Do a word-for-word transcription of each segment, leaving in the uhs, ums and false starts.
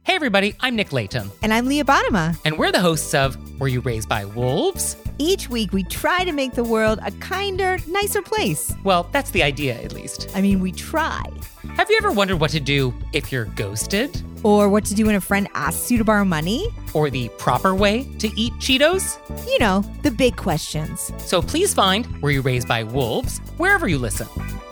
Hey everybody, I'm Nick Layton. And I'm Leah Bottima. And we're the hosts of Were You Raised by Wolves? Each week we try to make the world a kinder, nicer place. Well, that's the idea, at least. I mean, we try. Have you ever wondered what to do if you're ghosted? Or what to do when a friend asks you to borrow money? Or the proper way to eat Cheetos? You know, the big questions. So please find Were You Raised by Wolves wherever you listen.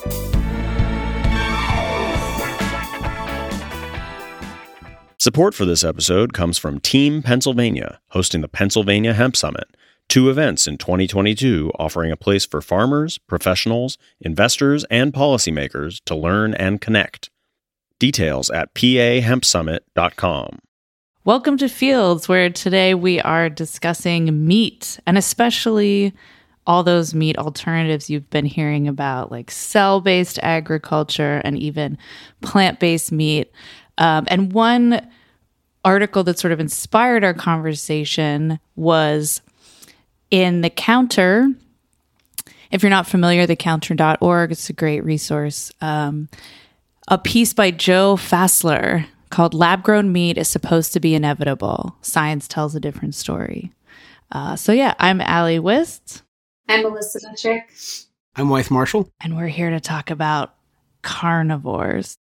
Support for this episode comes from Team Pennsylvania, hosting the Pennsylvania Hemp Summit, two events in twenty twenty-two offering a place for farmers, professionals, investors, and policymakers to learn and connect. Details at p a hemp summit dot com. Welcome to Fields, where today we are discussing meat, and especially all those meat alternatives you've been hearing about, like cell-based agriculture and even plant-based meat. Um, and one article that sort of inspired our conversation was in The Counter. If you're not familiar, the counter dot org, it's a great resource. Um, a piece by Joe Fassler called Lab-Grown Meat is Supposed to be Inevitable. Science Tells a Different Story. Uh, so yeah, I'm Allie Wist. I'm Melissa Metrick. I'm Wythe Marshall. And we're here to talk about carnivores.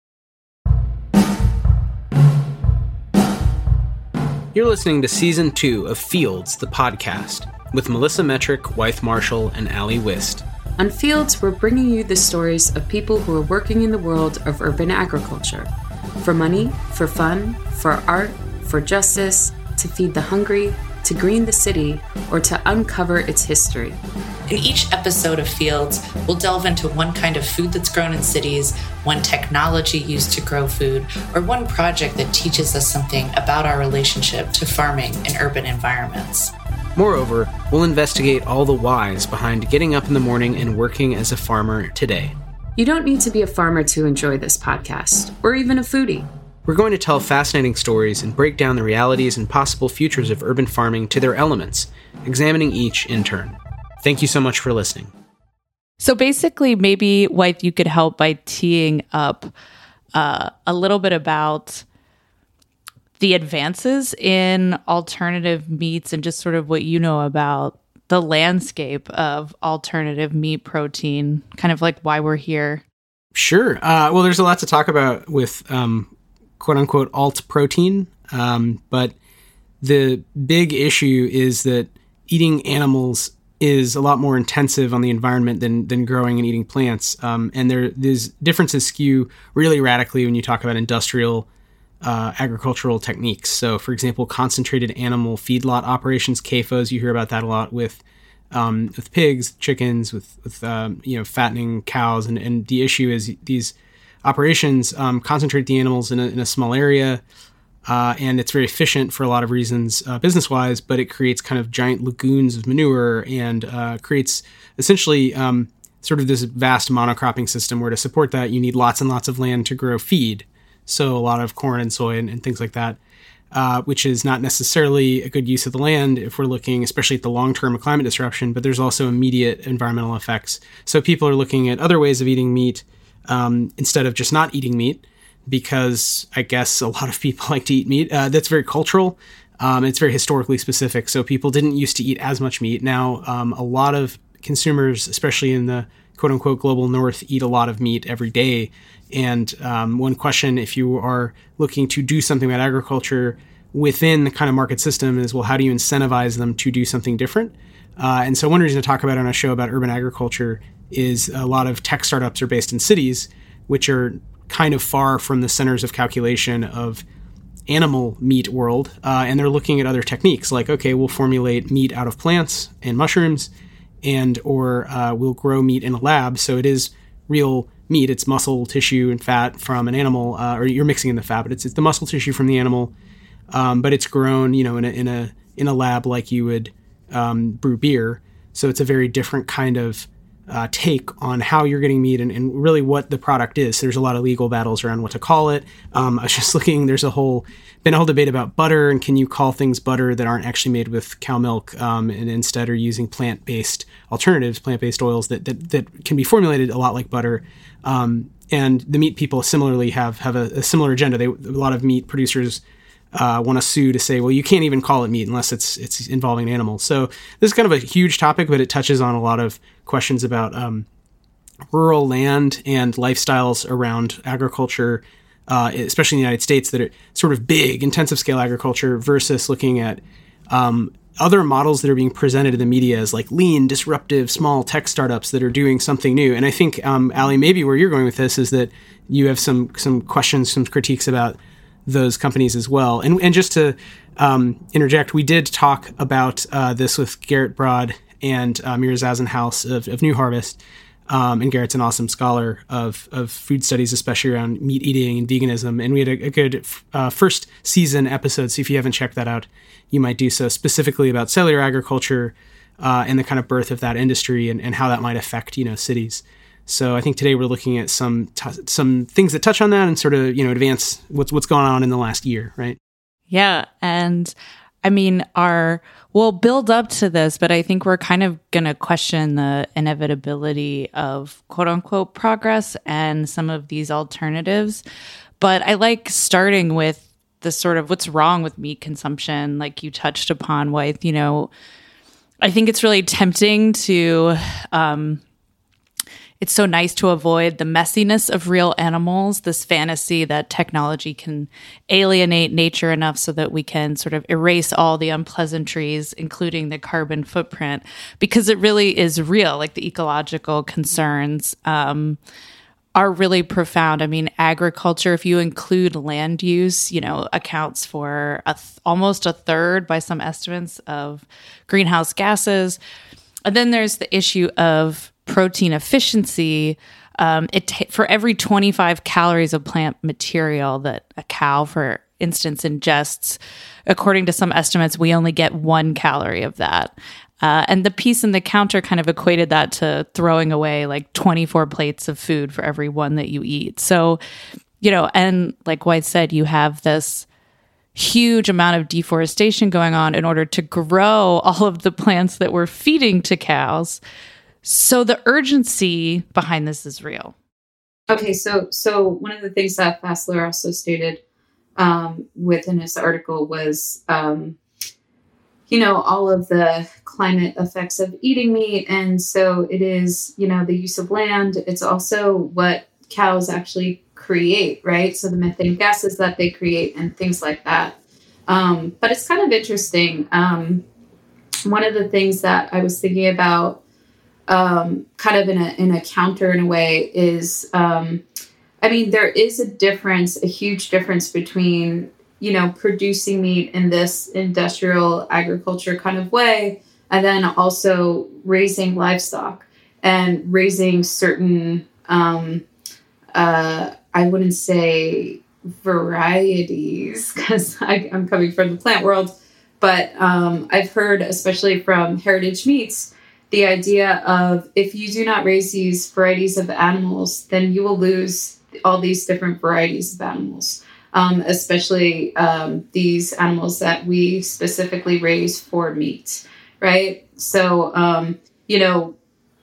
You're listening to Season two of Fields, the podcast, with Melissa Metrick, Wythe Marshall, and Allie Wist. On Fields, we're bringing you the stories of people who are working in the world of urban agriculture. For money, for fun, for art, for justice, to feed the hungry, to green the city, or to uncover its history. In each episode of Fields, we'll delve into one kind of food that's grown in cities, one technology used to grow food, or one project that teaches us something about our relationship to farming in urban environments. Moreover, we'll investigate all the whys behind getting up in the morning and working as a farmer today. You don't need to be a farmer to enjoy this podcast, or even a foodie. We're going to tell fascinating stories and break down the realities and possible futures of urban farming to their elements, examining each in turn. Thank you so much for listening. So basically, maybe, Wythe, you could help by teeing up uh, a little bit about the advances in alternative meats and just sort of what you know about the landscape of alternative meat protein, kind of like why we're here. Sure. Uh, well, there's a lot to talk about with um, quote-unquote alt protein, um, but the big issue is that eating animals is a lot more intensive on the environment than than growing and eating plants. Um, and there, these differences skew really radically when you talk about industrial uh, agricultural techniques. So, for example, concentrated animal feedlot operations, C A F Os, you hear about that a lot with um, with pigs, chickens, with, with um, you know, fattening cows. And, and the issue is these operations um, concentrate the animals in a, in a small area, Uh, and it's very efficient for a lot of reasons uh, business-wise, but it creates kind of giant lagoons of manure and uh, creates essentially um, sort of this vast monocropping system where to support that you need lots and lots of land to grow feed. So a lot of corn and soy and, and things like that, uh, which is not necessarily a good use of the land if we're looking especially at the long-term climate disruption, but there's also immediate environmental effects. So people are looking at other ways of eating meat um, instead of just not eating meat, because I guess a lot of people like to eat meat. Uh, that's very cultural. Um, it's very historically specific. So people didn't used to eat as much meat. Now, um, a lot of consumers, especially in the quote unquote global north, eat a lot of meat every day. And um, one question, if you are looking to do something about agriculture within the kind of market system, is, well, how do you incentivize them to do something different? Uh, and so one reason to talk about on a show about urban agriculture is a lot of tech startups are based in cities, which are kind of far from the centers of calculation of animal meat world. Uh, and they're looking at other techniques like, okay, we'll formulate meat out of plants and mushrooms, and or uh, we'll grow meat in a lab. So it is real meat. It's muscle tissue and fat from an animal, uh, or you're mixing in the fat, but it's, it's the muscle tissue from the animal. Um, but it's grown, you know, in a, in a, in a lab like you would um, brew beer. So it's a very different kind of Uh, take on how you're getting meat and, and really what the product is. So there's a lot of legal battles around what to call it. Um, I was just looking, there's a whole, been a whole debate about butter, and can you call things butter that aren't actually made with cow milk um, and instead are using plant-based alternatives, plant-based oils that, that, that can be formulated a lot like butter. Um, and the meat people similarly have, have a, a similar agenda. They, a lot of meat producers uh, want to sue to say, well, you can't even call it meat unless it's it's involving animals. So this is kind of a huge topic, but it touches on a lot of questions about um, rural land and lifestyles around agriculture, uh, especially in the United States, that are sort of big, intensive scale agriculture versus looking at um, other models that are being presented in the media as like lean, disruptive, small tech startups that are doing something new. And I think, um, Ali, maybe where you're going with this is that you have some some questions, some critiques about those companies as well. And and just to um, interject, we did talk about uh, this with Garrett Broad and uh, Mira Zazenhaus of, of New Harvest. Um, and Garrett's an awesome scholar of, of food studies, especially around meat eating and veganism. And we had a, a good uh, first season episode. So if you haven't checked that out, you might do so, specifically about cellular agriculture uh, and the kind of birth of that industry and, and how that might affect, you know, cities. So I think today we're looking at some t- some things that touch on that and sort of, you know, advance what's what's going on in the last year, right? Yeah, and I mean, our we'll build up to this, but I think we're kind of going to question the inevitability of quote unquote progress and some of these alternatives. But I like starting with the sort of what's wrong with meat consumption, like you touched upon, with, you know, I think it's really tempting to, um, it's so nice to avoid the messiness of real animals, this fantasy that technology can alienate nature enough so that we can sort of erase all the unpleasantries, including the carbon footprint, because it really is real. Like the ecological concerns um, are really profound. I mean, agriculture, if you include land use, you know, accounts for a th- almost a third by some estimates of greenhouse gases. And then there's the issue of protein efficiency. Um, it t- for every twenty-five calories of plant material that a cow, for instance, ingests, according to some estimates, we only get one calorie of that. Uh, and the piece in the counter kind of equated that to throwing away like twenty-four plates of food for every one that you eat. So, you know, and like White said, you have this huge amount of deforestation going on in order to grow all of the plants that we're feeding to cows. So the urgency behind this is real. Okay, so so one of the things that Fassler also stated um, within his article was, um, you know, all of the climate effects of eating meat. And so it is, you know, the use of land. It's also what cows actually create, right? So the methane gases that they create and things like that. Um, but it's kind of interesting. Um, one of the things that I was thinking about Um, kind of in a in a counter in a way is, um, I mean, there is a difference, a huge difference between, you know, producing meat in this industrial agriculture kind of way, and then also raising livestock and raising certain, um, uh, I wouldn't say varieties, because I'm coming from the plant world, but um, I've heard, especially from Heritage Meats, the idea of if you do not raise these varieties of animals, then you will lose all these different varieties of animals, um, especially um, these animals that we specifically raise for meat, right? So, um, you know,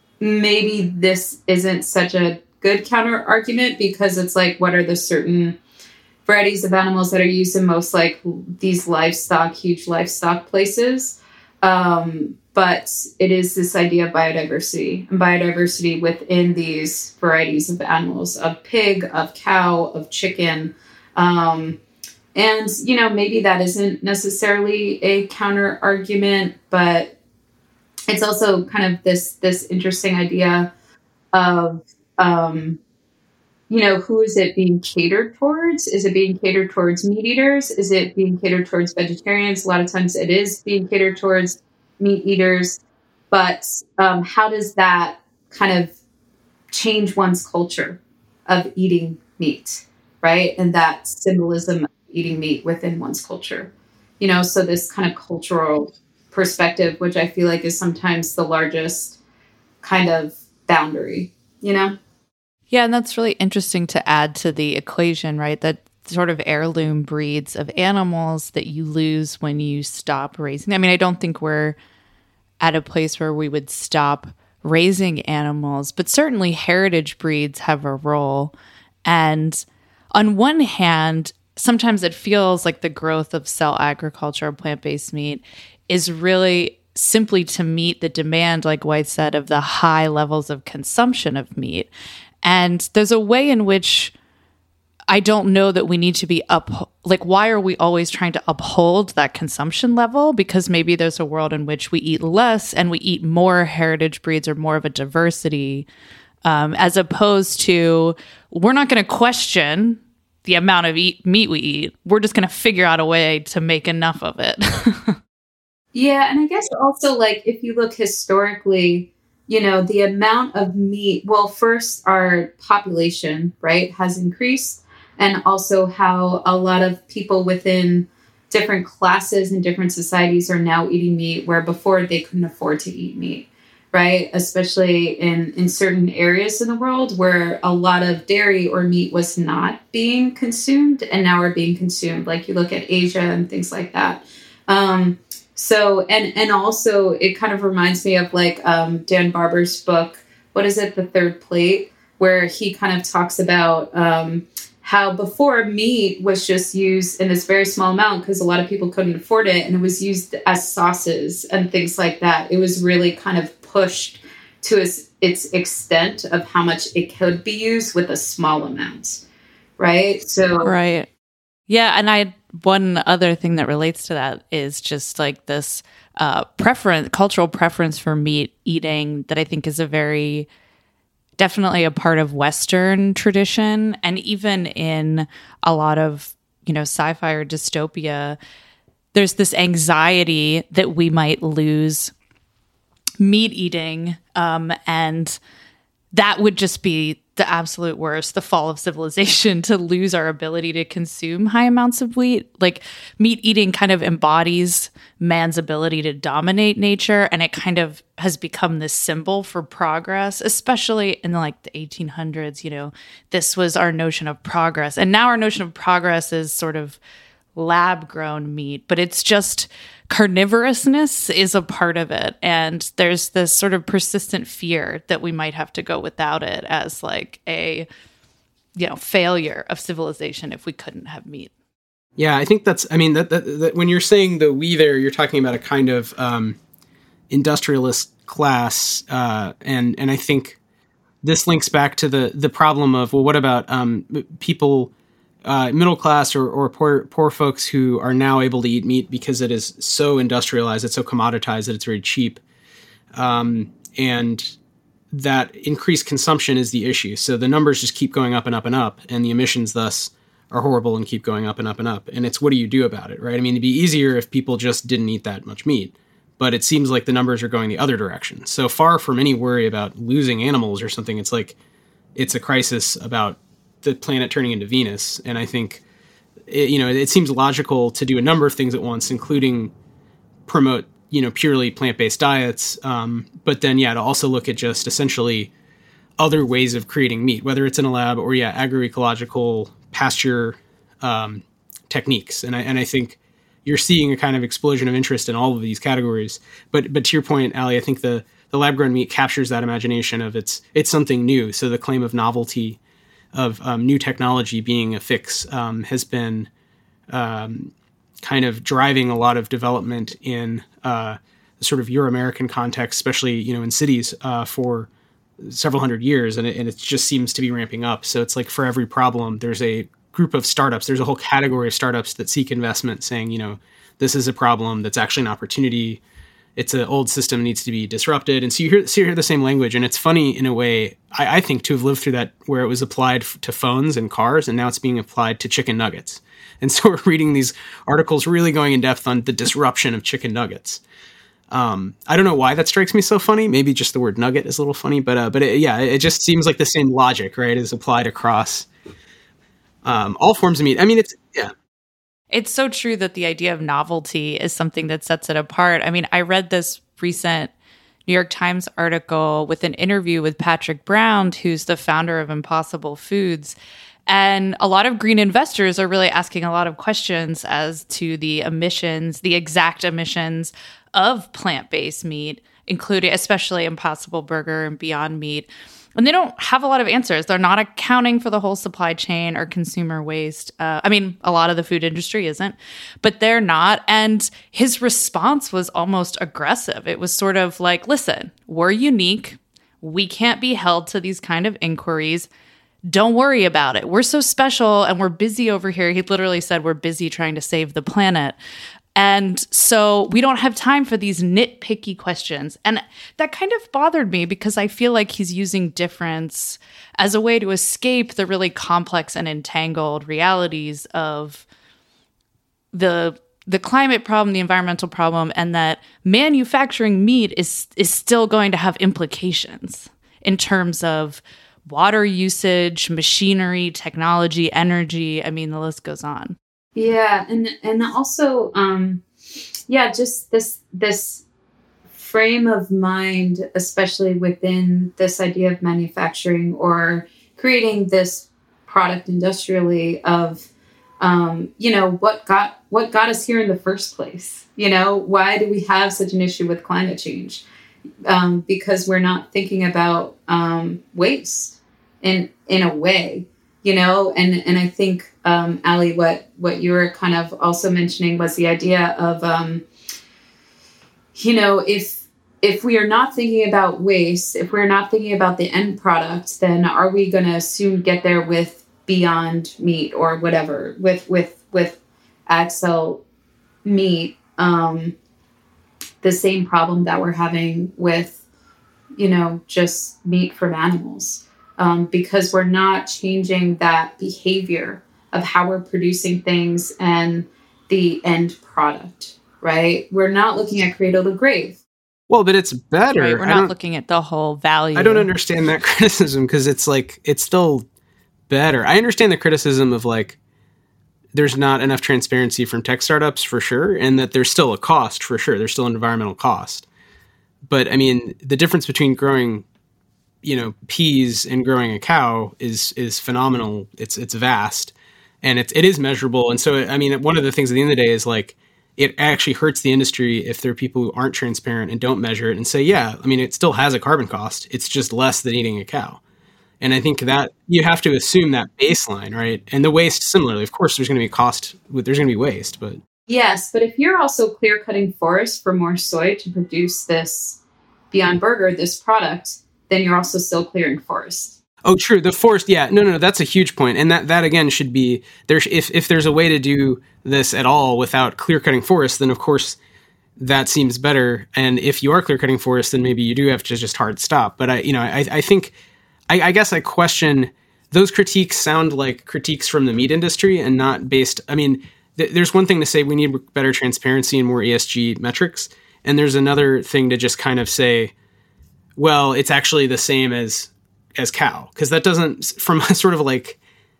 maybe this isn't such a good counter argument because it's like, what are the certain varieties of animals that are used in most like these livestock, huge livestock places? Um, but it is this idea of biodiversity and biodiversity within these varieties of animals, of pig, of cow, of chicken. Um, and, you know, maybe that isn't necessarily a counter argument, but it's also kind of this, this interesting idea of, um, you know, who is it being catered towards? Is it being catered towards meat eaters? Is it being catered towards vegetarians? A lot of times it is being catered towards meat eaters, but um, how does that kind of change one's culture of eating meat, right? And that symbolism of eating meat within one's culture, you know, so this kind of cultural perspective, which I feel like is sometimes the largest kind of boundary, you know? Yeah, and that's really interesting to add to the equation, right? That sort of heirloom breeds of animals that you lose when you stop raising. I mean, I don't think we're at a place where we would stop raising animals, but certainly heritage breeds have a role. And on one hand, sometimes it feels like the growth of cell agriculture, plant-based meat, is really simply to meet the demand, like White said, of the high levels of consumption of meat. And there's a way in which I don't know that we need to be up, like, why are we always trying to uphold that consumption level? Because maybe there's a world in which we eat less and we eat more heritage breeds or more of a diversity, um, as opposed to, we're not going to question the amount of eat, meat we eat. We're just going to figure out a way to make enough of it. Yeah, and I guess also, like, if you look historically, you know, the amount of meat, well, first, our population, right, has increased. And also how a lot of people within different classes and different societies are now eating meat, where before they couldn't afford to eat meat, right? Especially in, in certain areas in the world where a lot of dairy or meat was not being consumed and now are being consumed. Like you look at Asia and things like that. Um, so, and, and also it kind of reminds me of like um, Dan Barber's book, what is it, The Third Plate, where he kind of talks about um, how before meat was just used in this very small amount because a lot of people couldn't afford it, and it was used as sauces and things like that. It was really kind of pushed to its, its extent of how much it could be used with a small amount, right? So right. Yeah, and I one other thing that relates to that is just like this uh, preference, cultural preference for meat eating that I think is a very definitely a part of Western tradition. And even in a lot of, you know, sci-fi or dystopia, there's this anxiety that we might lose meat eating. Um, and that would just be the absolute worst, the fall of civilization, to lose our ability to consume high amounts of wheat. Like, meat eating kind of embodies man's ability to dominate nature, and it kind of has become this symbol for progress, especially in like the eighteen hundreds. You know, this was our notion of progress, and now our notion of progress is sort of lab-grown meat, but it's just carnivorousness is a part of it. And there's this sort of persistent fear that we might have to go without it as like a, you know, failure of civilization if we couldn't have meat. Yeah, I think that's, I mean, that, that, that when you're saying the we there, you're talking about a kind of um, industrialist class. Uh, and, and I think this links back to the, the problem of, well, what about um, people, Uh, middle class or, or poor poor folks who are now able to eat meat because it is so industrialized, it's so commoditized that it's very cheap. Um, and that increased consumption is the issue. So the numbers just keep going up and up and up, and the emissions thus are horrible and keep going up and up and up. And it's, what do you do about it, right? I mean, it'd be easier if people just didn't eat that much meat, but it seems like the numbers are going the other direction. So far from any worry about losing animals or something, it's like, it's a crisis about the planet turning into Venus. And I think, it, you know, it seems logical to do a number of things at once, including promote, you know, purely plant-based diets. Um, but then, yeah, to also look at just essentially other ways of creating meat, whether it's in a lab or, yeah, agroecological pasture um, techniques. And I, and I think you're seeing a kind of explosion of interest in all of these categories. But, but to your point, Ali, I think the, the lab-grown meat captures that imagination of it's, it's something new. So the claim of novelty of um, new technology being a fix um, has been um, kind of driving a lot of development in uh, the sort of Euro-American context, especially, you know, in cities uh, for several hundred years. And it, and it just seems to be ramping up. So it's like for every problem, there's a group of startups. There's a whole category of startups that seek investment saying, you know, this is a problem that's actually an opportunity. It's an old system, needs to be disrupted. And so you hear, so you hear the same language. And it's funny in a way, I, I think, to have lived through that, where it was applied f- to phones and cars, and now it's being applied to chicken nuggets. And so we're reading these articles really going in depth on the disruption of chicken nuggets. Um, I don't know why that strikes me so funny. Maybe just the word nugget is a little funny, but uh, but it, yeah, it just seems like the same logic, right, is applied across um, all forms of meat. I mean, it's, yeah. It's so true that the idea of novelty is something that sets it apart. I mean, I read this recent New York Times article with an interview with Patrick Brown, who's the founder of Impossible Foods. And a lot of green investors are really asking a lot of questions as to the emissions, the exact emissions of plant-based meat, including especially Impossible Burger and Beyond Meat. And they don't have a lot of answers. They're not accounting for the whole supply chain or consumer waste. Uh, I mean, a lot of the food industry isn't, but they're not. And his response was almost aggressive. It was sort of like, listen, we're unique. We can't be held to these kind of inquiries. Don't worry about it. We're so special and we're busy over here. He literally said, we're busy trying to save the planet. And so we don't have time for these nitpicky questions. And that kind of bothered me because I feel like he's using difference as a way to escape the really complex and entangled realities of the the climate problem, the environmental problem, and that manufacturing meat is is still going to have implications in terms of water usage, machinery, technology, energy. I mean, the list goes on. Yeah, and and also, um, yeah, just this this frame of mind, especially within this idea of manufacturing or creating this product industrially of, um, you know, what got what got us here in the first place. You know, why do we have such an issue with climate change? Um, because we're not thinking about um, waste in in a way. You know, and, and I think, um, Ali, what, what you were kind of also mentioning was the idea of, um, you know, if if we are not thinking about waste, if we're not thinking about the end product, then are we going to soon get there with Beyond Meat or whatever, with with with Axel Meat, um, the same problem that we're having with, you know, just meat from animals. Um, because we're not changing that behavior of how we're producing things and the end product, right? We're not looking at cradle to grave. Well, but it's better. Right, we're not looking at the whole value. I don't understand that criticism because it's like, it's still better. I understand the criticism of like, there's not enough transparency from tech startups for sure, and that there's still a cost for sure. There's still an environmental cost. But I mean, the difference between growing you know, peas and growing a cow is, is phenomenal. It's, it's vast and it's, it is measurable. And so, I mean, one of the things at the end of the day is like, it actually hurts the industry if there are people who aren't transparent and don't measure it and say, yeah, I mean, it still has a carbon cost. It's just less than eating a cow. And I think that you have to assume that baseline, right? And the waste similarly, of course, there's going to be a cost, there's going to be waste, but. Yes. But if you're also clear cutting forests for more soy to produce this Beyond Burger, this product, then you're also still clearing forest. Oh, true. The forest. Yeah. No, no, no. That's a huge point. And that, that again should be there. If, if there's a way to do this at all without clear cutting forests, then of course that seems better. And if you are clear cutting forests, then maybe you do have to just hard stop. But I, you know, I, I think, I, I guess I question those critiques sound like critiques from the meat industry and not based. I mean, th- there's one thing to say we need better transparency and more E S G metrics. And there's another thing to just kind of say, well, it's actually the same as as cow, because that doesn't, from a sort of like,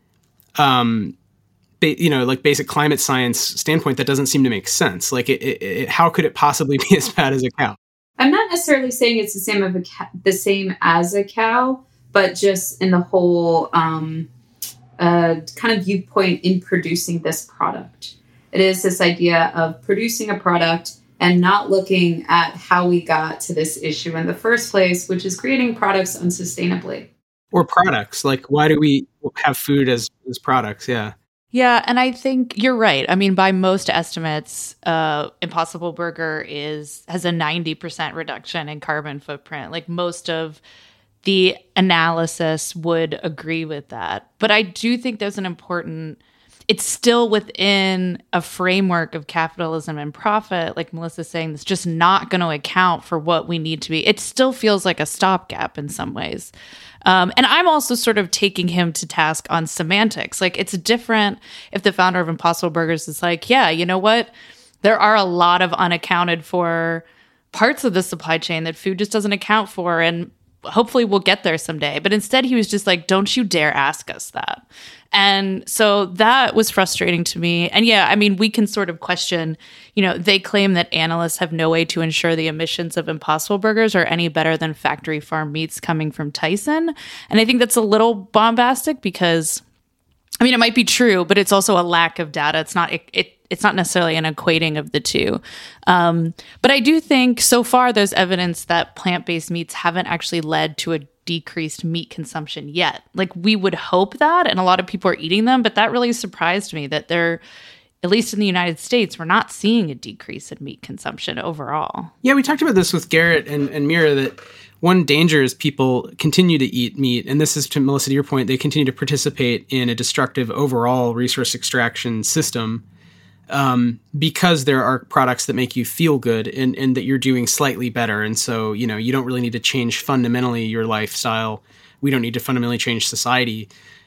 um, ba- you know, like basic climate science standpoint, that doesn't seem to make sense. Like, it, it, it, how could it possibly be as bad as a cow? I'm not necessarily saying it's the same of a ca- the same as a cow, but just in the whole um, uh, kind of viewpoint in producing this product. It is this idea of producing a product and not looking at how we got to this issue in the first place, which is creating products unsustainably. Or products. Like, why do we have food as, as products? Yeah. Yeah, and I think you're right. I mean, by most estimates, uh, Impossible Burger is has a ninety percent reduction in carbon footprint. Like, most of the analysis would agree with that. But I do think there's an important... It's still within a framework of capitalism and profit, like Melissa's saying, that's just not going to account for what we need to be. It still feels like a stopgap in some ways. Um, and I'm also sort of taking him to task on semantics. Like, it's different if the founder of Impossible Burgers is like, yeah, you know what? There are a lot of unaccounted for parts of the supply chain that food just doesn't account for. And hopefully we'll get there someday. But instead he was just like, don't you dare ask us that. And so that was frustrating to me. And yeah, I mean, we can sort of question, you know, they claim that analysts have no way to ensure the emissions of Impossible Burgers are any better than factory farm meats coming from Tyson. And I think that's a little bombastic because, I mean, it might be true, but it's also a lack of data. It's not, it, it it's not necessarily an equating of the two. Um, but I do think so far there's evidence that plant-based meats haven't actually led to a decreased meat consumption yet. Like we would hope that, and a lot of people are eating them, but that really surprised me that they're, at least in the United States, we're not seeing a decrease in meat consumption overall. Yeah, we talked about this with Garrett and, and Mira, that one danger is people continue to eat meat. And this is, to Melissa, to your point, they continue to participate in a destructive overall resource extraction system um, because there are products that make you feel good and, and that you're doing slightly better. And so, you know, you don't really need to change fundamentally your lifestyle. We don't need to fundamentally change society.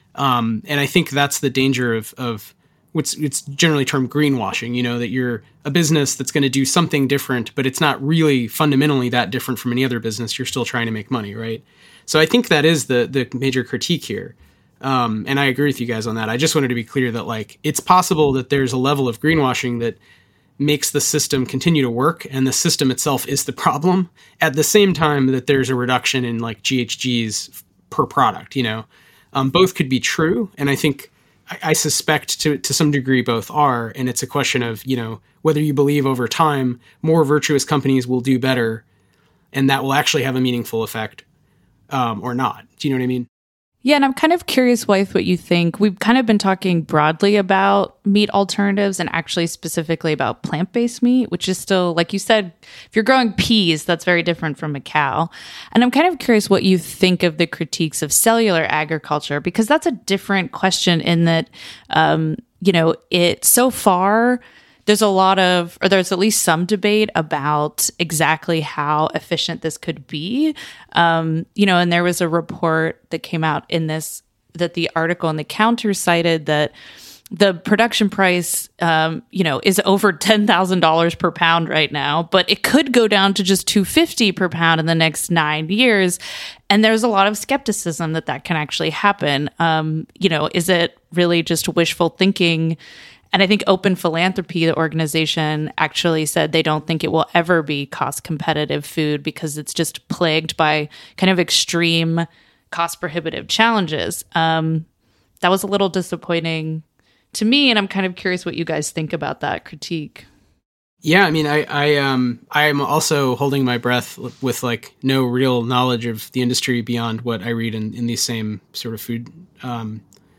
Um, and I think that's the danger of, of what's it's generally termed greenwashing, you know, that you're a business that's going to do something different, but it's not really fundamentally that different from any other business. You're still trying to make money, right? So I think that is the the major critique here. Um, and I agree with you guys on that. I just wanted to be clear that, like, it's possible that there's a level of greenwashing that makes the system continue to work, and the system itself is the problem, at the same time that there's a reduction in, like, G H Gs per product, you know? Um, both could be true, and I think I suspect to to some degree both are, and it's a question of, you know, whether you believe over time more virtuous companies will do better and that will actually have a meaningful effect um, or not. Do you know what I mean? Yeah, and I'm kind of curious, Wythe, what you think. We've kind of been talking broadly about meat alternatives and actually specifically about plant-based meat, which is still, like you said, if you're growing peas, that's very different from a cow. And I'm kind of curious what you think of the critiques of cellular agriculture, because that's a different question in that, um, you know, it so far, there's a lot of, or there's at least some debate about exactly how efficient this could be. Um, you know, and there was a report that came out in this, that the article in the Counter cited that the production price, um, you know, is over ten thousand dollars per pound right now, but it could go down to just two hundred fifty dollars per pound in the next nine years. And there's a lot of skepticism that that can actually happen. Um, you know, is it really just wishful thinking? And I think Open Philanthropy, the organization, actually said they don't think it will ever be cost competitive food because it's just plagued by kind of extreme cost prohibitive challenges. Um, that was a little disappointing to me, and I'm kind of curious what you guys think about that critique. Yeah, I mean, I, I, um, I am also holding my breath with like no real knowledge of the industry beyond what I read in, in these same sort of food, um,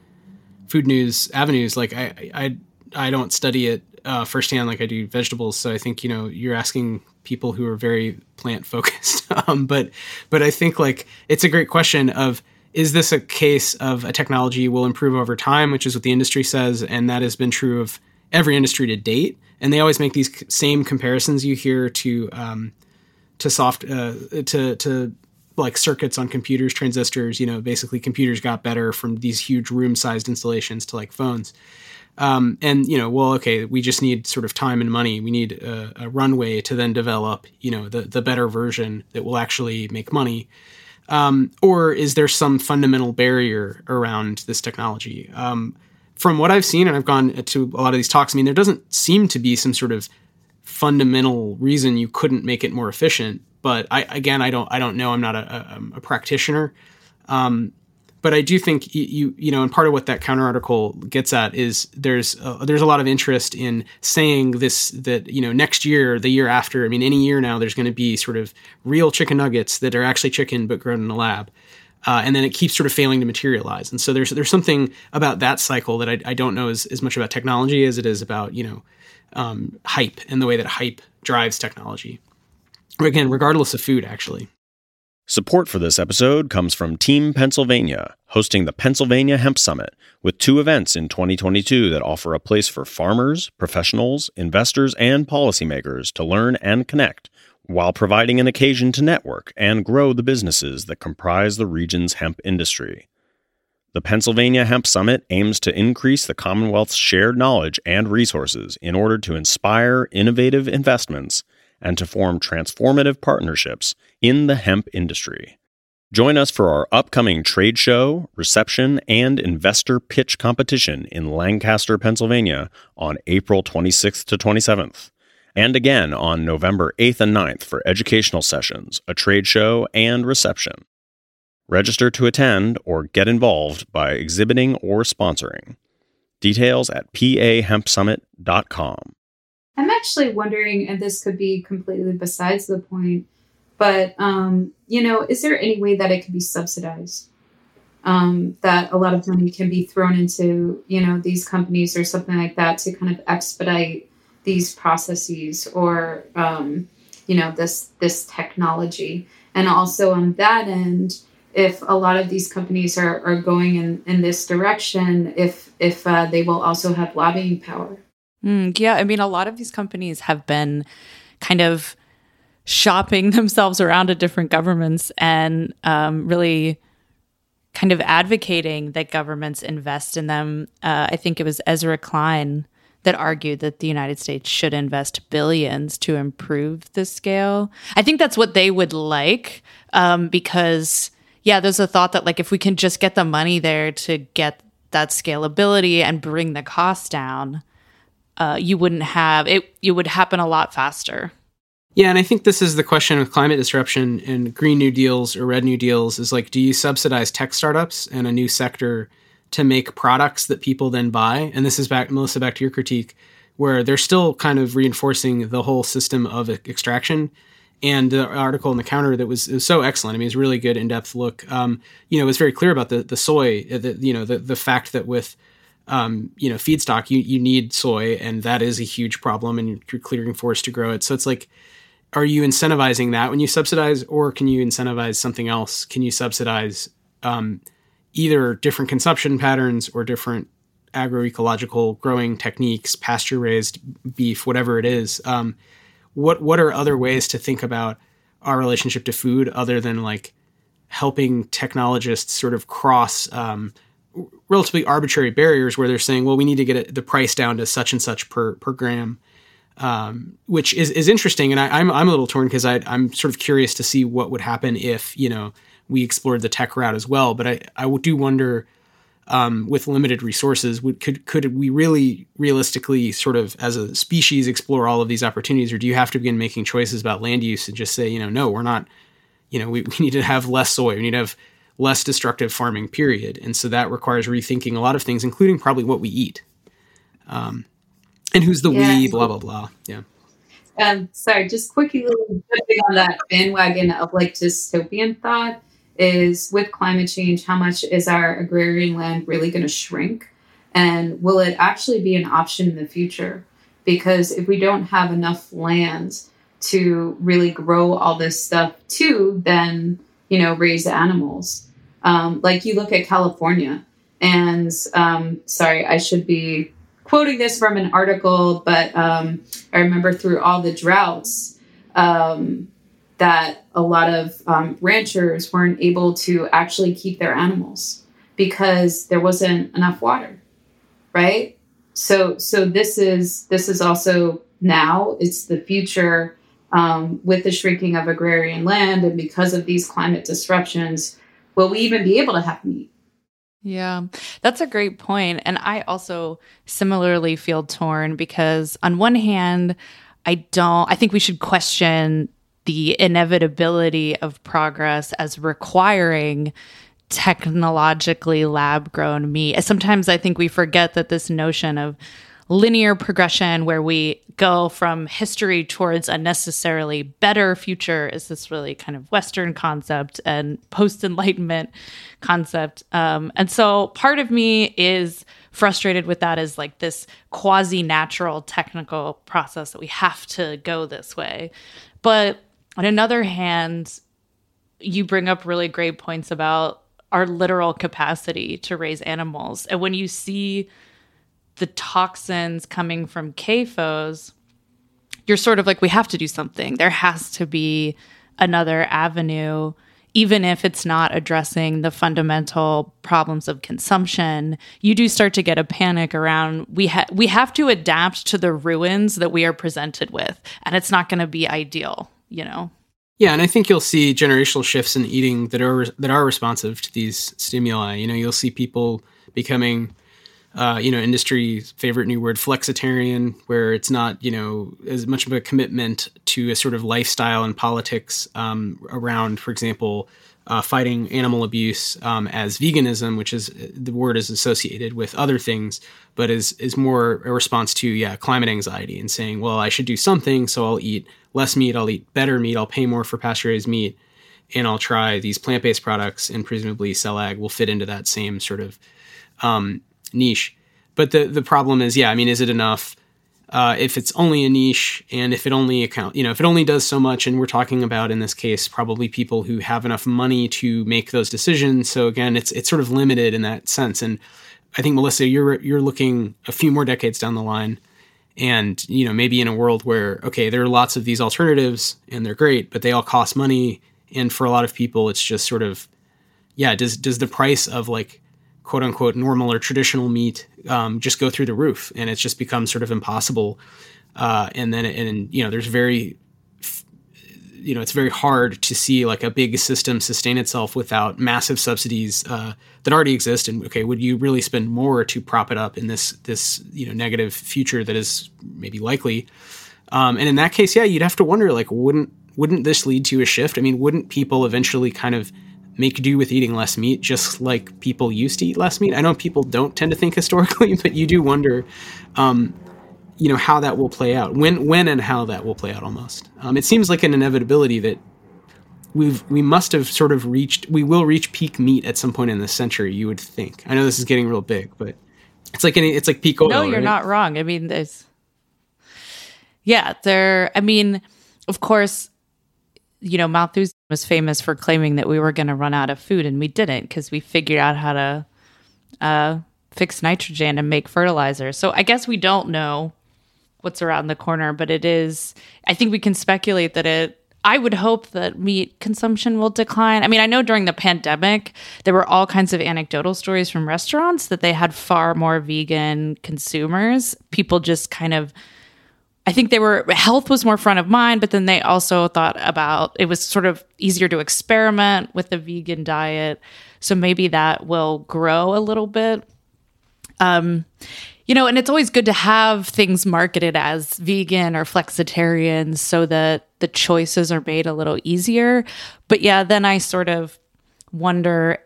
food news avenues. Like I, I, I don't study it uh, firsthand like I do vegetables. So I think, you know, you're asking people who are very plant focused. um, but, but I think like it's a great question of, is this a case of a technology will improve over time, which is what the industry says. And that has been true of every industry to date. And they always make these same comparisons you hear to, um, to soft, uh, to, to like circuits on computers, transistors, you know, basically computers got better from these huge room sized installations to like phones. Um, and, you know, well, okay, we just need sort of time and money. We need a, a runway to then develop, you know, the, the better version that will actually make money. Um, or is there some fundamental barrier around this technology? Um, from what I've seen, and I've gone to a lot of these talks, I mean, there doesn't seem to be some sort of fundamental reason you couldn't make it more efficient. But I, again, I don't, I don't know. I'm not a, a, a practitioner. Um, But I do think you, you know, and part of what that counter article gets at is there's uh, there's a lot of interest in saying this, that, you know, next year, the year after, I mean, any year now, there's going to be sort of real chicken nuggets that are actually chicken but grown in a lab. Uh, and then it keeps sort of failing to materialize. And so there's there's something about that cycle that I, I don't know is as much about technology as it is about, you know, um, hype and the way that hype drives technology. Again, regardless of food, actually. Support for this episode comes from Team Pennsylvania, hosting the Pennsylvania Hemp Summit, with two events in twenty twenty-two that offer a place for farmers, professionals, investors, and policymakers to learn and connect, while providing an occasion to network and grow the businesses that comprise the region's hemp industry. The Pennsylvania Hemp Summit aims to increase the Commonwealth's shared knowledge and resources in order to inspire innovative investments and to form transformative partnerships in the hemp industry. Join us for our upcoming trade show, reception, and investor pitch competition in Lancaster, Pennsylvania on April twenty-sixth to twenty-seventh, and again on November eighth and ninth for educational sessions, a trade show, and reception. Register to attend or get involved by exhibiting or sponsoring. Details at p a hemp summit dot com. I'm actually wondering, and this could be completely besides the point, but, um, you know, is there any way that it could be subsidized? Um, that a lot of money can be thrown into, you know, these companies or something like that to kind of expedite these processes or, um, you know, this this technology. And also on that end, if a lot of these companies are, are going in, in this direction, if if uh, they will also have lobbying power. Mm, yeah, I mean, a lot of these companies have been kind of shopping themselves around to different governments and um, really kind of advocating that governments invest in them. Uh, I think it was Ezra Klein that argued that the United States should invest billions to improve the scale. I think that's what they would like um, because, yeah, there's a thought that like if we can just get the money there to get that scalability and bring the cost down, uh, you wouldn't have it. It would happen a lot faster. Yeah, and I think this is the question with climate disruption and Green New Deals or Red New Deals is like, do you subsidize tech startups and a new sector to make products that people then buy? And this is back, Melissa, back to your critique, where they're still kind of reinforcing the whole system of extraction. And the article in the Counter that was, was so excellent. I mean, it's a really good in-depth look. Um, you know, it was very clear about the the soy, the, you know, the, the fact that with Um, you know, feedstock, you, you need soy, and that is a huge problem, and you're clearing forests to grow it. So it's like, are you incentivizing that when you subsidize, or can you incentivize something else? Can you subsidize um, either different consumption patterns or different agroecological growing techniques, pasture-raised beef, whatever it is? Um, what what are other ways to think about our relationship to food other than like helping technologists sort of cross um, relatively arbitrary barriers where they're saying, well, we need to get it, the price down to such and such per per gram, um, which is, is interesting. And I, I'm I'm a little torn because I'm sort of curious to see what would happen if, you know, we explored the tech route as well. But I, I do wonder, um, with limited resources, would, could could we really realistically sort of as a species explore all of these opportunities, or do you have to begin making choices about land use and just say, you know, no, we're not, you know, we, we need to have less soy, we need to have less destructive farming, period. And so that requires rethinking a lot of things, including probably what we eat. Um, and who's the yeah. we, blah, blah, blah. Yeah. Um, sorry, just quickly jumping on that bandwagon of like dystopian thought is with climate change, how much is our agrarian land really going to shrink? And will it actually be an option in the future? Because if we don't have enough land to really grow all this stuff too, then, you know, raise animals. Um, like you look at California and, um, sorry, I should be quoting this from an article, but um, I remember through all the droughts um, that a lot of um, ranchers weren't able to actually keep their animals because there wasn't enough water, right? So, so this is this is also now, it's the future um, with the shrinking of agrarian land, and because of these climate disruptions, will we even be able to have meat? Yeah, that's a great point. And I also similarly feel torn because on one hand, I don't, I think we should question the inevitability of progress as requiring technologically lab-grown meat. Sometimes I think we forget that this notion of linear progression where we go from history towards a necessarily better future is this really kind of Western concept and post-Enlightenment concept. Um, and so part of me is frustrated with that as like this quasi-natural technical process that we have to go this way. But on another hand, you bring up really great points about our literal capacity to raise animals. And when you see the toxins coming from C A F Os, you're sort of like, we have to do something. There has to be another avenue, even if it's not addressing the fundamental problems of consumption. You do start to get a panic around, we, ha- we have to adapt to the ruins that we are presented with, and it's not going to be ideal, you know? Yeah, and I think you'll see generational shifts in eating that are that are responsive to these stimuli. You know, you'll see people becoming uh, you know, industry's favorite new word, flexitarian, where it's not, you know, as much of a commitment to a sort of lifestyle and politics um, around, for example, uh, fighting animal abuse um, as veganism, which is the word is associated with other things, but is is more a response to, yeah, climate anxiety and saying, well, I should do something, so I'll eat less meat, I'll eat better meat, I'll pay more for pasture-raised meat, and I'll try these plant-based products, and presumably CellAg will fit into that same sort of um, niche. But the the problem is, yeah, I mean, is it enough? Uh, if it's only a niche, and if it only account, you know, if it only does so much, and we're talking about in this case probably people who have enough money to make those decisions. So again, it's it's sort of limited in that sense. And I think, Melissa, you're you're looking a few more decades down the line, and you know, maybe in a world where okay, there are lots of these alternatives and they're great, but they all cost money, and for a lot of people, it's just sort of, yeah, does does the price of like quote unquote normal or traditional meat um, just go through the roof, and it's just become sort of impossible. Uh, and then, and you know, there's very, you know, it's very hard to see like a big system sustain itself without massive subsidies uh, that already exist. And okay, would you really spend more to prop it up in this this you know negative future that is maybe likely? Um, and in that case, yeah, you'd have to wonder like, wouldn't wouldn't this lead to a shift? I mean, wouldn't people eventually kind of make do with eating less meat, just like people used to eat less meat? I know people don't tend to think historically, but you do wonder, um, you know, how that will play out, when, when and how that will play out almost. Um, it seems like an inevitability that we've, we must have sort of reached, we will reach peak meat at some point in this century, you would think. I know this is getting real big, but it's like, any, it's like peak oil. No, you're right? not wrong. I mean, there's, yeah, there, I mean, of course, you know, Malthus was famous for claiming that we were going to run out of food, and we didn't, because we figured out how to uh, fix nitrogen and make fertilizer. So I guess we don't know what's around the corner, but it is, I think we can speculate that it, I would hope that meat consumption will decline. I mean, I know during the pandemic, there were all kinds of anecdotal stories from restaurants that they had far more vegan consumers. People just kind of, I think they were, health was more front of mind, but then they also thought about, it was sort of easier to experiment with the vegan diet. So maybe that will grow a little bit. Um, you know, and it's always good to have things marketed as vegan or flexitarian so that the choices are made a little easier. But yeah, then I sort of wonder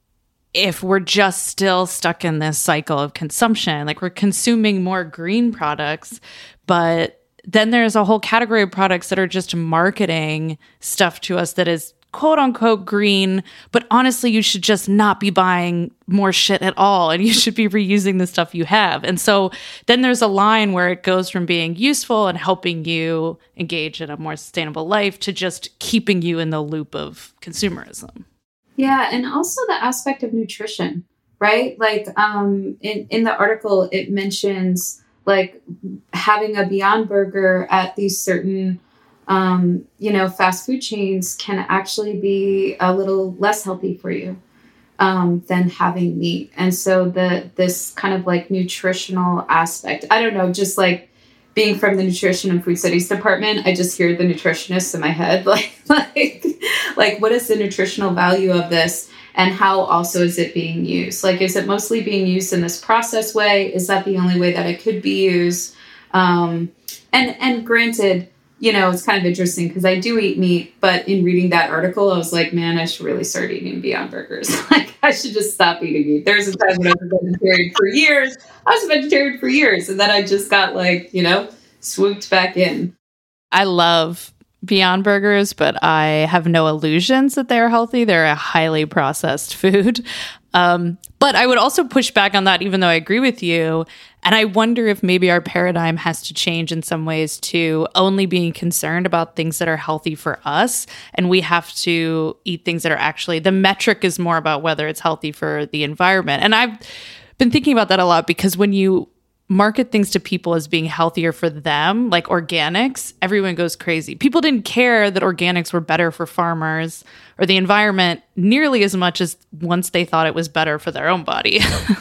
if we're just still stuck in this cycle of consumption, like we're consuming more green products, but then there's a whole category of products that are just marketing stuff to us that is quote unquote green, but honestly, you should just not be buying more shit at all, and you should be reusing the stuff you have. And so then there's a line where it goes from being useful and helping you engage in a more sustainable life to just keeping you in the loop of consumerism. Yeah, and also the aspect of nutrition, right? Like um, in, in the article, it mentions like having a Beyond Burger at these certain, um, you know, fast food chains can actually be a little less healthy for you um, than having meat. And so the this kind of like nutritional aspect, I don't know, just like being from the nutrition and food studies department, I just hear the nutritionists in my head, like, like, like what is the nutritional value of this? And how also is it being used? Like, is it mostly being used in this process way? Is that the only way that it could be used? Um, and and granted, you know, it's kind of interesting because I do eat meat, but in reading that article, I was like, man, I should really start eating Beyond Burgers. Like, I should just stop eating meat. There's a time when I was a vegetarian for years. I was a vegetarian for years. And then I just got like, you know, swooped back in. I love Beyond Burgers, but I have no illusions that they're healthy. They're a highly processed food. Um, but I would also push back on that, even though I agree with you. And I wonder if maybe our paradigm has to change in some ways to only being concerned about things that are healthy for us. And we have to eat things that are actually, the metric is more about whether it's healthy for the environment. And I've been thinking about that a lot because when you market things to people as being healthier for them, like organics, everyone goes crazy. People didn't care that organics were better for farmers or the environment nearly as much as once they thought it was better for their own body.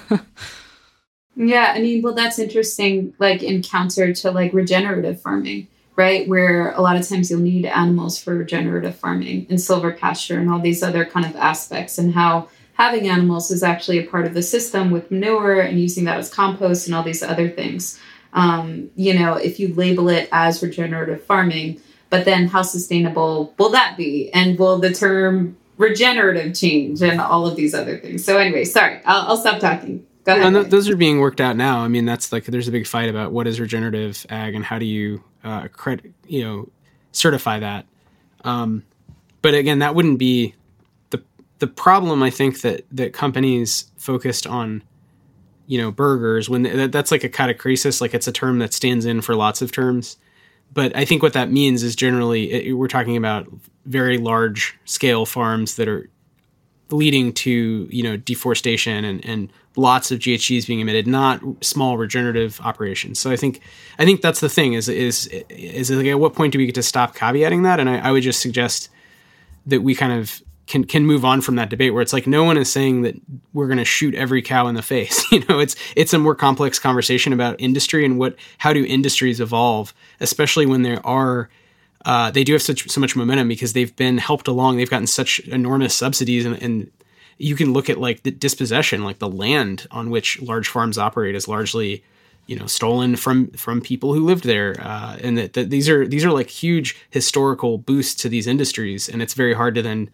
Yeah, I mean, well, that's interesting, like in counter to like regenerative farming, right? Where a lot of times you'll need animals for regenerative farming and silver pasture and all these other kind of aspects, and how having animals is actually a part of the system with manure and using that as compost and all these other things. Um, you know, if you label it as regenerative farming, but then how sustainable will that be? And will the term regenerative change and all of these other things? So anyway, sorry, I'll, I'll stop talking. Go ahead. And th- those are being worked out now. I mean, that's like, there's a big fight about what is regenerative ag and how do you, uh, credit, you know, certify that. Um, but again, that wouldn't be the, the problem. I think that, that companies focused on, you know, burgers, when that, that's like a catachresis, like it's a term that stands in for lots of terms. But I think what that means is generally it, we're talking about very large scale farms that are leading to, you know, deforestation and, and lots of G H Gs being emitted, not small regenerative operations. So I think, I think that's the thing is, is, is like at what point do we get to stop caveating that? And I, I would just suggest that we kind of can can move on from that debate where it's like no one is saying that we're going to shoot every cow in the face. You know, it's it's a more complex conversation about industry and what how do industries evolve, especially when there are uh, they do have such so much momentum because they've been helped along. They've gotten such enormous subsidies, and, and you can look at like the dispossession, like the land on which large farms operate is largely, you know, stolen from from people who lived there, uh, and that, that these are these are like huge historical boosts to these industries, and it's very hard to then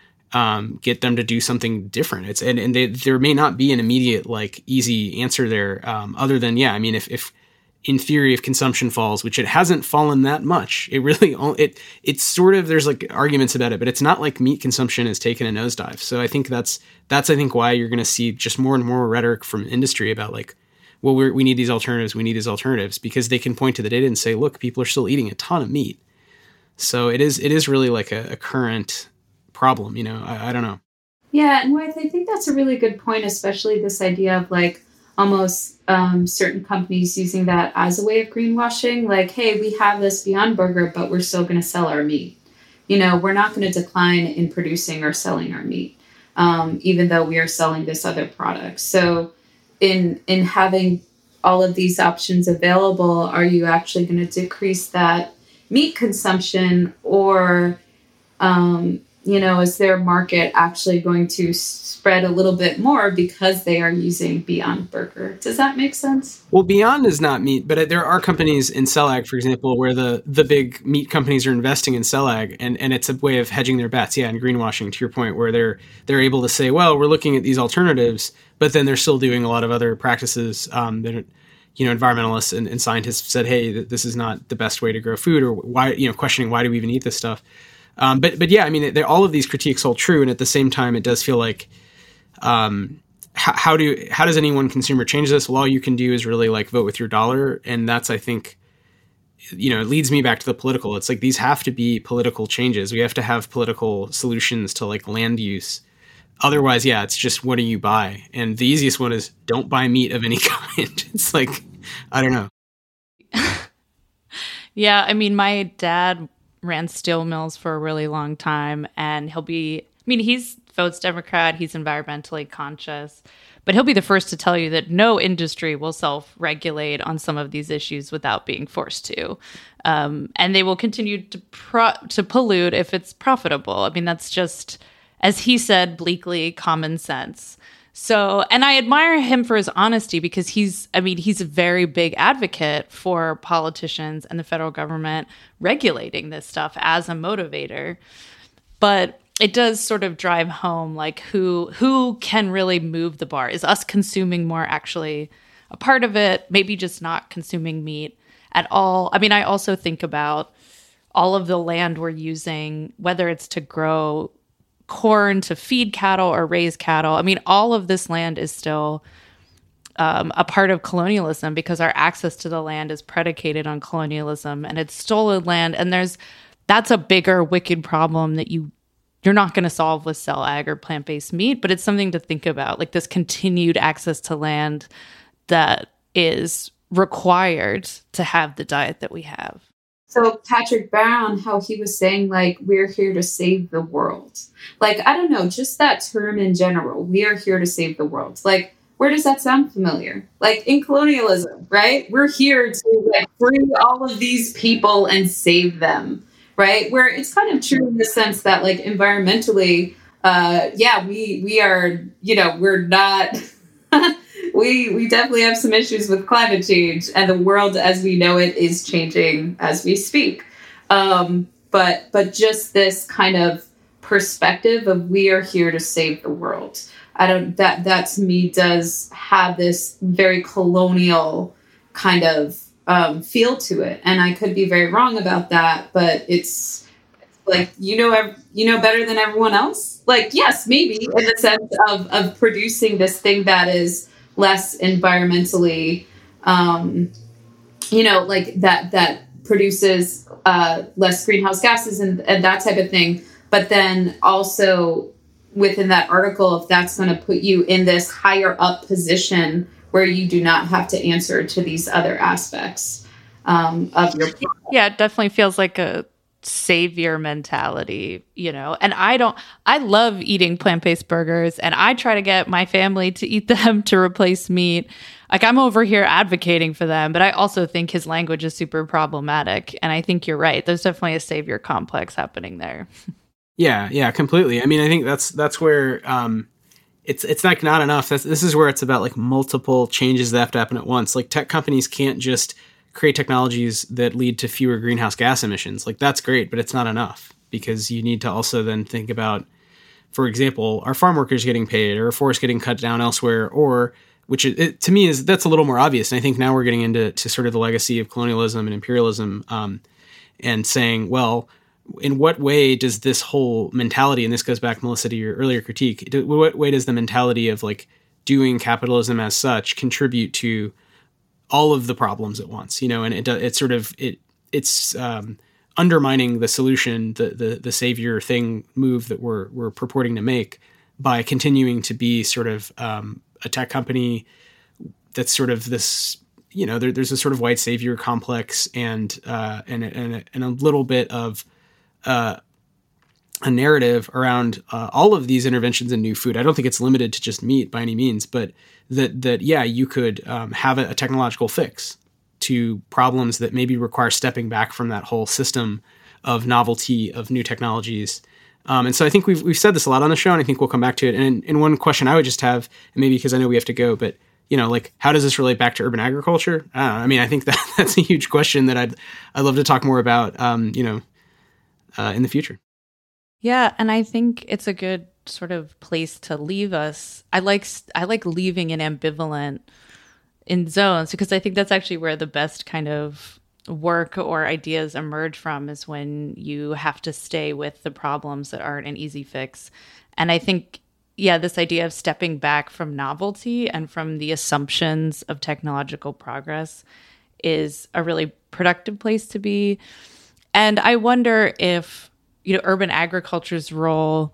um, get them to do something different. It's and, and they, there may not be an immediate like easy answer there, um, other than yeah, I mean, if if in theory if consumption falls, which it hasn't fallen that much, it really it it's sort of there's like arguments about it, but it's not like meat consumption has taken a nosedive. So I think that's that's I think why you're going to see just more and more rhetoric from industry about like, well, we're, we need these alternatives, we need these alternatives, because they can point to the data and say, look, people are still eating a ton of meat. So it is it is really like a, a current problem, you know, I, I don't know. Yeah, and I think that's a really good point, especially this idea of like almost um, certain companies using that as a way of greenwashing. Like, hey, we have this Beyond Burger, but we're still going to sell our meat. You know, we're not going to decline in producing or selling our meat, um, even though we are selling this other product. So in in having all of these options available, are you actually going to decrease that meat consumption, or um, you know, is their market actually going to spread a little bit more because they are using Beyond Burger? Does that make sense? Well, Beyond is not meat, but there are companies in CellAg, for example, where the, the big meat companies are investing in CellAg, and, and it's a way of hedging their bets. Yeah, and greenwashing, to your point, where they're they're able to say, well, we're looking at these alternatives, but then they're still doing a lot of other practices um, that are, you know, environmentalists and, and scientists said, hey, this is not the best way to grow food, or why, you know, questioning why do we even eat this stuff. Um, but but yeah, I mean, all of these critiques hold true, and at the same time, it does feel like, um, how, how do how does any one consumer change this? Well, all you can do is really like vote with your dollar, and that's, I think, you know, it leads me back to the political. It's like these have to be political changes. We have to have political solutions to like land use. Otherwise, yeah, it's just what do you buy? And the easiest one is don't buy meat of any kind. It's like, I don't know. Yeah, I mean, my dad ran steel mills for a really long time, and he'll be, I mean, he's votes Democrat, he's environmentally conscious, but he'll be the first to tell you that no industry will self-regulate on some of these issues without being forced to. Um, and they will continue to pro- to pollute if it's profitable. I mean, that's just, as he said, bleakly common sense. So, and I admire him for his honesty, because he's, I mean, he's a very big advocate for politicians and the federal government regulating this stuff as a motivator. But it does sort of drive home, like, who who can really move the bar? Is us consuming more actually a part of it? Maybe just not consuming meat at all. I mean, I also think about all of the land we're using, whether it's to grow corn to feed cattle or raise cattle. I mean, all of this land is still um, a part of colonialism, because our access to the land is predicated on colonialism, and it's stolen land. And there's that's a bigger wicked problem that you you're not going to solve with CellAg or plant-based meat, but it's something to think about, like this continued access to land that is required to have the diet that we have. So Patrick Brown, how he was saying, like, we're here to save the world. Like, I don't know, just that term in general, we are here to save the world. Like, where does that sound familiar? Like in colonialism, right? We're here to like free all of these people and save them, right? Where it's kind of true in the sense that like environmentally, uh, yeah, we we are, you know, we're not. we we definitely have some issues with climate change, and the world as we know it is changing as we speak. Um, but but just this kind of perspective of we are here to save the world. I don't that that to me does have this very colonial kind of um, feel to it, and I could be very wrong about that, but it's. Like, you know, you know better than everyone else. Like, yes, maybe in the sense of, of producing this thing that is less environmentally, um, you know, like that, that produces uh, less greenhouse gases and, and that type of thing. But then also within that article, if that's going to put you in this higher up position where you do not have to answer to these other aspects um, of your product. Yeah, it definitely feels like a savior mentality, you know. And I don't I love eating plant-based burgers, and I try to get my family to eat them to replace meat. Like, I'm over here advocating for them, but I also think his language is super problematic, and I think you're right. There's definitely a savior complex happening there. Yeah, yeah, completely. I mean, I think that's that's where um it's it's like not enough. That's, this is where it's about like multiple changes that have to happen at once. Like, tech companies can't just create technologies that lead to fewer greenhouse gas emissions. Like, that's great, but it's not enough, because you need to also then think about, for example, are farm workers getting paid, or forests getting cut down elsewhere, or which it, it, to me is that's a little more obvious. And I think now we're getting into to sort of the legacy of colonialism and imperialism, um, and saying, well, in what way does this whole mentality, and this goes back, Melissa, to your earlier critique, do, what way does the mentality of like doing capitalism as such contribute to all of the problems at once, you know, and it it's sort of it it's um, undermining the solution, the the the savior thing move that we're we're purporting to make by continuing to be sort of um, a tech company that's sort of this, you know, there, there's a sort of white savior complex and uh, and and a, and a little bit of uh, a narrative around uh, all of these interventions in new food. I don't think it's limited to just meat by any means, but that, that yeah, you could um, have a, a technological fix to problems that maybe require stepping back from that whole system of novelty of new technologies. Um, and so I think we've we've said this a lot on the show, and I think we'll come back to it. And, and one question I would just have, and maybe because I know we have to go, but you know, like, how does this relate back to urban agriculture? I don't know. I mean, I think that that's a huge question that I'd I'd love to talk more about, um, you know, uh, in the future. Yeah, and I think it's a good sort of place to leave us. I like I like leaving an ambivalent in zones, because I think that's actually where the best kind of work or ideas emerge from, is when you have to stay with the problems that aren't an easy fix. And I think, yeah, this idea of stepping back from novelty and from the assumptions of technological progress is a really productive place to be. And I wonder if, you know, urban agriculture's role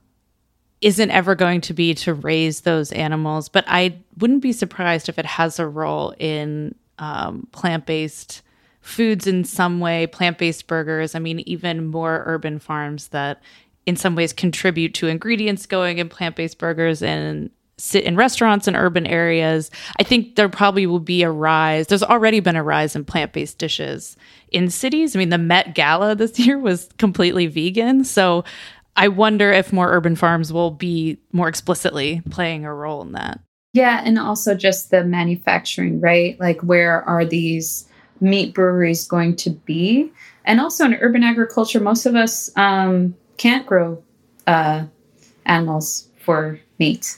isn't ever going to be to raise those animals, but I wouldn't be surprised if it has a role in um, plant-based foods in some way, plant-based burgers. I mean, even more urban farms that in some ways contribute to ingredients going in plant-based burgers and sit in restaurants in urban areas. I think there probably will be a rise. There's already been a rise in plant-based dishes in cities. I mean, the Met Gala this year was completely vegan. So I wonder if more urban farms will be more explicitly playing a role in that. Yeah, and also just the manufacturing, right? Like, where are these meat breweries going to be? And also in urban agriculture, most of us um, can't grow uh, animals for meat,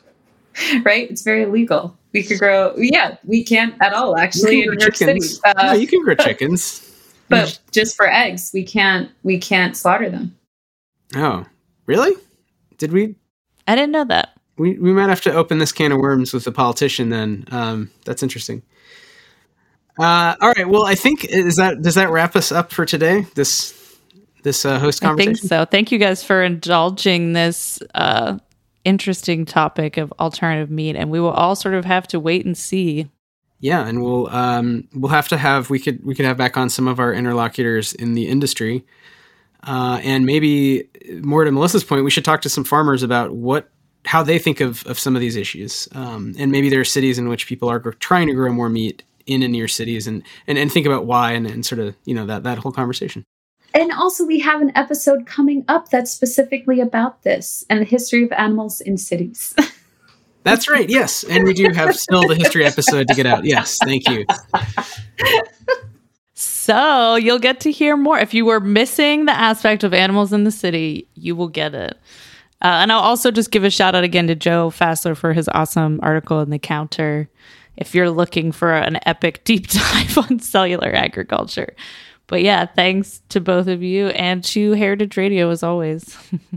right? It's very illegal. We could grow, yeah, we can't at all, actually, in New York City. Uh, yeah, you can grow chickens. But just for eggs, we can't, we can't slaughter them. Oh, really? Did we? I didn't know that. We we might have to open this can of worms with the politician then. Um, that's interesting. Uh, all right. Well, I think is that does that wrap us up for today? This this uh, host conversation. I think so. Thank you guys for indulging this uh, interesting topic of alternative meat, and we will all sort of have to wait and see. Yeah, and we'll um, we'll have to have we could we could have back on some of our interlocutors in the industry. Uh, and maybe more to Melissa's point, we should talk to some farmers about what, how they think of, of some of these issues. Um, and maybe there are cities in which people are gr- trying to grow more meat in and near cities, and, and, and think about why, and, and sort of, you know, that, that whole conversation. And also we have an episode coming up that's specifically about this and the history of animals in cities. That's right, yes. And we do have still the history episode to get out. Yes, thank you. So you'll get to hear more. If you were missing the aspect of animals in the city, you will get it. Uh, and I'll also just give a shout out again to Joe Fassler for his awesome article in The Counter if you're looking for an epic deep dive on cellular agriculture. But yeah, thanks to both of you and to Heritage Radio as always.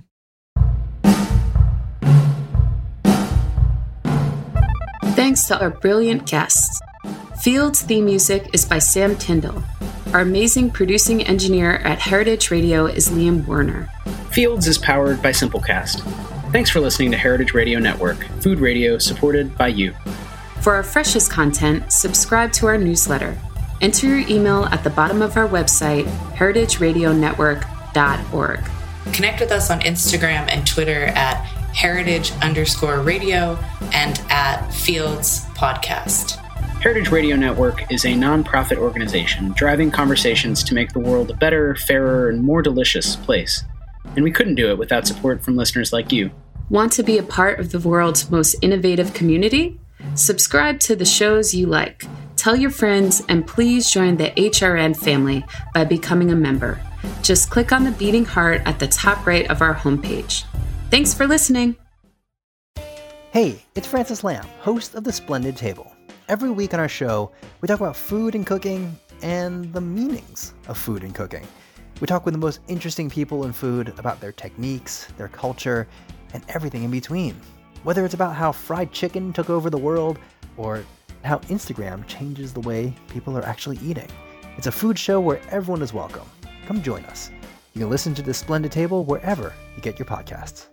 Thanks to our brilliant guests. Fields theme music is by Sam Tyndall. Our amazing producing engineer at Heritage Radio is Liam Werner. Fields is powered by Simplecast. Thanks for listening to Heritage Radio Network, food radio supported by you. For our freshest content, subscribe to our newsletter. Enter your email at the bottom of our website, heritage radio network dot org. Connect with us on Instagram and Twitter at heritage underscore radio and at Fields Podcast. Heritage Radio Network is a nonprofit organization driving conversations to make the world a better, fairer, and more delicious place. And we couldn't do it without support from listeners like you. Want to be a part of the world's most innovative community? Subscribe to the shows you like. Tell your friends, and please join the H R N family by becoming a member. Just click on the beating heart at the top right of our homepage. Thanks for listening. Hey, it's Francis Lamb, host of The Splendid Table. Every week on our show, we talk about food and cooking and the meanings of food and cooking. We talk with the most interesting people in food about their techniques, their culture, and everything in between. Whether it's about how fried chicken took over the world or how Instagram changes the way people are actually eating. It's a food show where everyone is welcome. Come join us. You can listen to The Splendid Table wherever you get your podcasts.